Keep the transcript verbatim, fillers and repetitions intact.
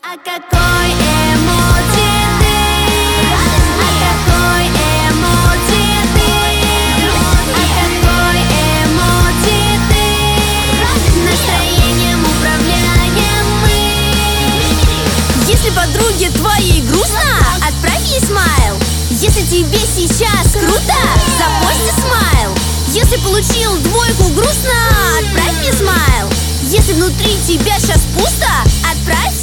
А какой эмодзи ты? А какой эмодзи ты? А какой эмодзи ты? Настроением управляем мы. Если подруге твоей грустно, отправь ей смайл. Если тебе сейчас круто, запости смайл. Если получил двойку грустно, отправь мне смайл. Если внутри тебя сейчас пусто, отправь